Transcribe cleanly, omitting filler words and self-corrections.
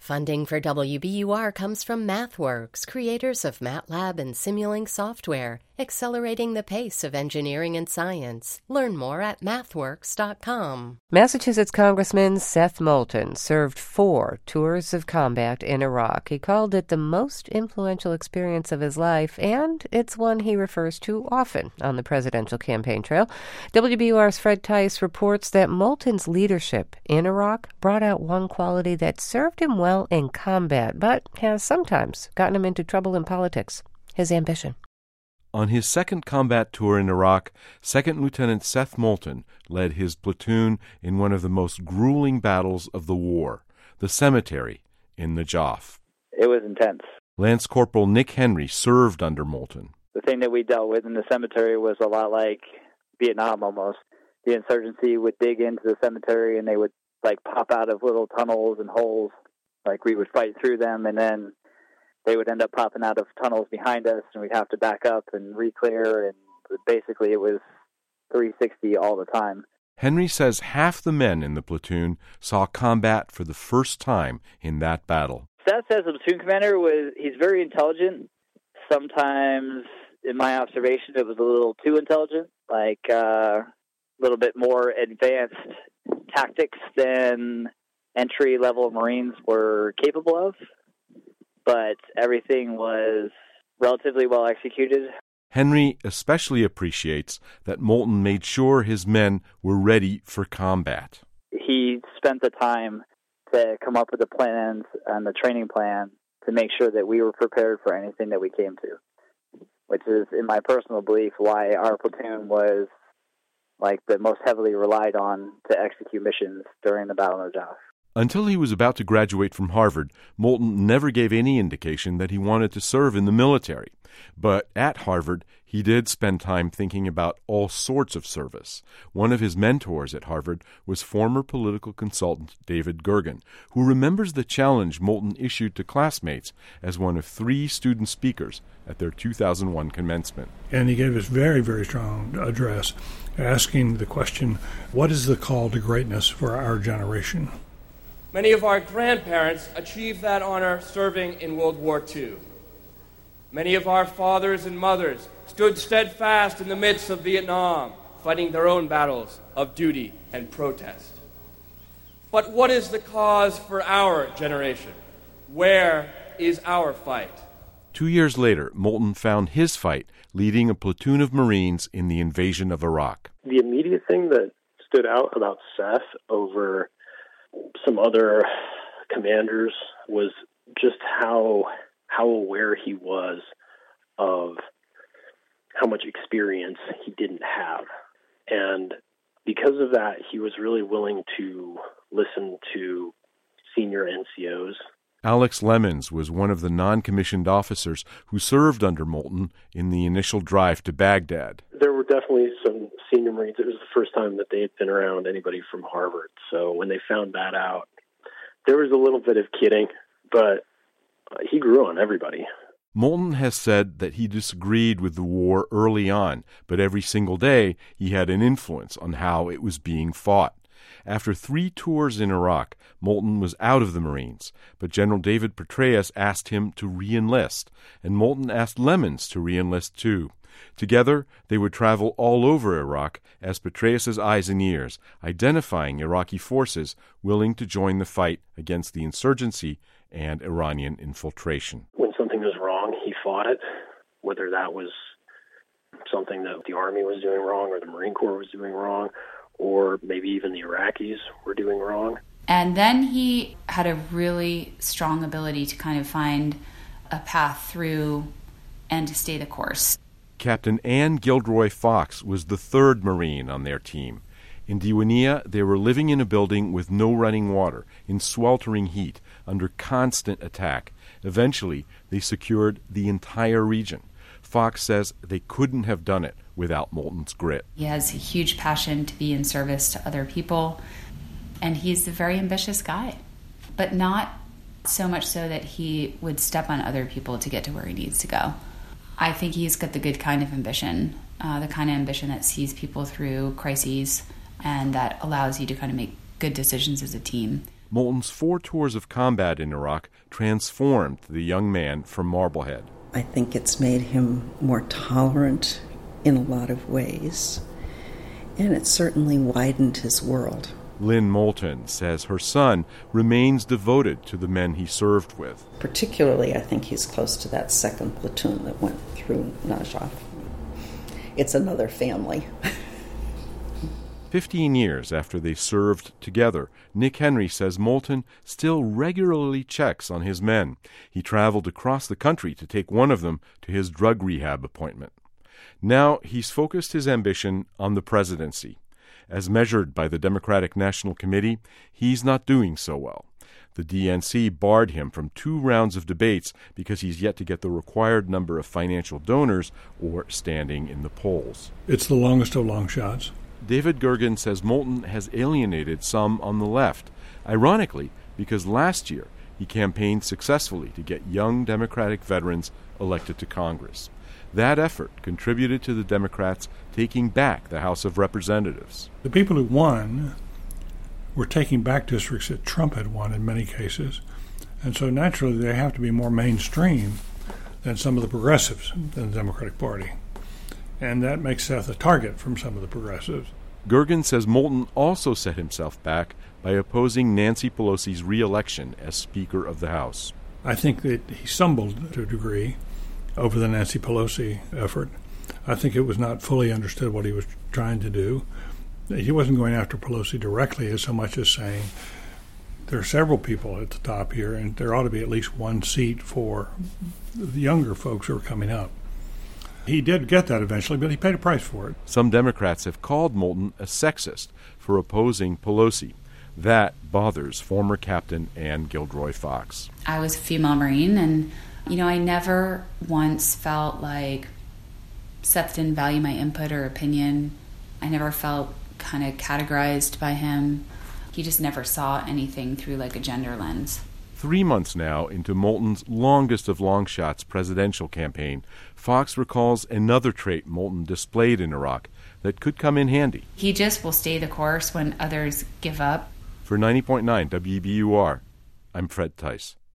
Funding for WBUR comes from MathWorks, creators of MATLAB and Simulink software, accelerating the pace of engineering and science. Learn more at mathworks.com. Massachusetts Congressman Seth Moulton served 4 tours of combat in Iraq. He called it the most influential experience of his life, and it's one he refers to often on the presidential campaign trail. WBUR's Fred Tice reports that Moulton's leadership in Iraq brought out one quality that served him well in combat, but has sometimes gotten him into trouble in politics: his ambition. On his second combat tour in Iraq, Second Lieutenant Seth Moulton led his platoon in one of the most grueling battles of the war, the cemetery in Najaf. It was intense. Lance Corporal Nick Henry served under Moulton. The thing that we dealt with in the cemetery was a lot like Vietnam almost. The insurgency would dig into the cemetery and they would pop out of little tunnels and holes. We would fight through them, and then they would end up popping out of tunnels behind us, and we'd have to back up and re-clear, and basically it was 360 all the time. Henry says half the men in the platoon saw combat for the first time in that battle. Seth, as a platoon commander, he's very intelligent. Sometimes, in my observation, it was a little too intelligent, a little bit more advanced tactics than entry-level Marines were capable of, but everything was relatively well executed. Henry especially appreciates that Moulton made sure his men were ready for combat. He spent the time to come up with the plans and the training plan to make sure that we were prepared for anything that we came to, which is, in my personal belief, why our platoon was the most heavily relied on to execute missions during the Battle of Najaf. Until he was about to graduate from Harvard, Moulton never gave any indication that he wanted to serve in the military. But at Harvard, he did spend time thinking about all sorts of service. One of his mentors at Harvard was former political consultant David Gergen, who remembers the challenge Moulton issued to classmates as one of 3 student speakers at their 2001 commencement. And he gave this very, very strong address asking the question, what is the call to greatness for our generation? Many of our grandparents achieved that honor serving in World War II. Many of our fathers and mothers stood steadfast in the midst of Vietnam, fighting their own battles of duty and protest. But what is the cause for our generation? Where is our fight? 2 years later, Moulton found his fight leading a platoon of Marines in the invasion of Iraq. The immediate thing that stood out about Seth over some other commanders was just how aware he was of how much experience he didn't have. And because of that, he was really willing to listen to senior NCOs. Alex Lemons was one of the non-commissioned officers who served under Moulton in the initial drive to Baghdad. There were definitely some senior Marines. It was the first time that they had been around anybody from Harvard. So when they found that out, there was a little bit of kidding, but he grew on everybody. Moulton has said that he disagreed with the war early on, but every single day he had an influence on how it was being fought. After 3 tours in Iraq, Moulton was out of the Marines, but General David Petraeus asked him to re-enlist, and Moulton asked Lemons to re-enlist too. Together, they would travel all over Iraq as Petraeus's eyes and ears, identifying Iraqi forces willing to join the fight against the insurgency and Iranian infiltration. When something was wrong, he fought it, whether that was something that the Army was doing wrong or the Marine Corps was doing wrong, or maybe even the Iraqis were doing wrong. And then he had a really strong ability to kind of find a path through and to stay the course. Captain Ann Gilroy Fox was the 3rd Marine on their team. In Diwania, they were living in a building with no running water, in sweltering heat, under constant attack. Eventually, they secured the entire region. Fox says they couldn't have done it without Moulton's grit. He has a huge passion to be in service to other people, and he's a very ambitious guy, but not so much so that he would step on other people to get to where he needs to go. I think he's got the good kind of ambition, the kind of ambition that sees people through crises and that allows you to kind of make good decisions as a team. Moulton's 4 tours of combat in Iraq transformed the young man from Marblehead. I think it's made him more tolerant in a lot of ways, and it certainly widened his world. Lynn Moulton says her son remains devoted to the men he served with. Particularly, I think he's close to that 2nd platoon that went through Najaf. It's another family. 15 years after they served together, Nick Henry says Moulton still regularly checks on his men. He traveled across the country to take one of them to his drug rehab appointment. Now he's focused his ambition on the presidency. As measured by the Democratic National Committee, he's not doing so well. The DNC barred him from 2 rounds of debates because he's yet to get the required number of financial donors or standing in the polls. It's the longest of long shots. David Gergen says Moulton has alienated some on the left, ironically because last year he campaigned successfully to get young Democratic veterans elected to Congress. That effort contributed to the Democrats taking back the House of Representatives. The people who won were taking back districts that Trump had won in many cases, and so naturally they have to be more mainstream than some of the progressives in the Democratic Party. And that makes Seth a target from some of the progressives. Gergen says Moulton also set himself back by opposing Nancy Pelosi's re-election as Speaker of the House. I think that he stumbled to a degree over the Nancy Pelosi effort. I think it was not fully understood what he was trying to do. He wasn't going after Pelosi directly as so much as saying there are several people at the top here, and there ought to be at least 1 seat for the younger folks who are coming up. He did get that eventually, but he paid a price for it. Some Democrats have called Moulton a sexist for opposing Pelosi. That bothers former Captain Ann Gilroy Fox. I was a female Marine, and, I never once felt like Seth didn't value my input or opinion. I never felt kind of categorized by him. He just never saw anything through like a gender lens. 3 months now into Moulton's longest of long shots presidential campaign, Fox recalls another trait Moulton displayed in Iraq that could come in handy. He just will stay the course when others give up. For 90.9 WBUR, I'm Fred Tice.